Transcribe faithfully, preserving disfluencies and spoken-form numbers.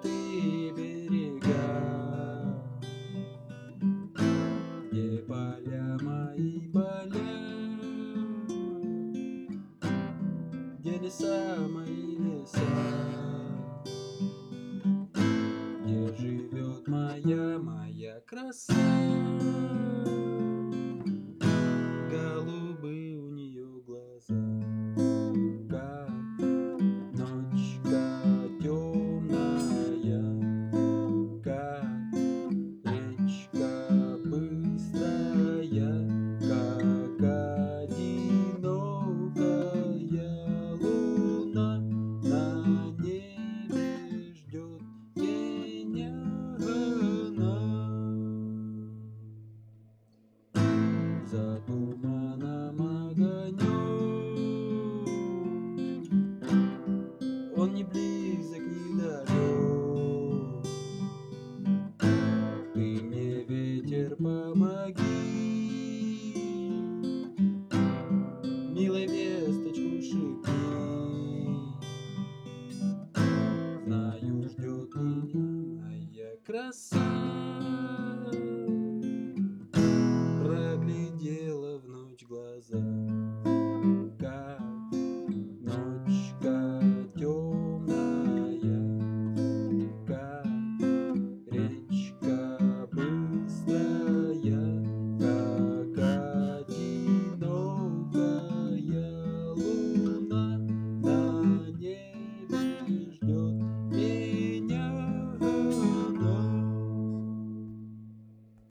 золотые берега, где поля мои поля, где леса мои леса, где живет моя моя краса. Голубые у нее глаза, как ночка темная, как речка быстрая, как одинокая луна на небе ждет меня она. За туманом огонек, он не близок, не далек. Ты мне, ветер, помоги, милой весточку шепни. Знаю, ждет меня моя краса.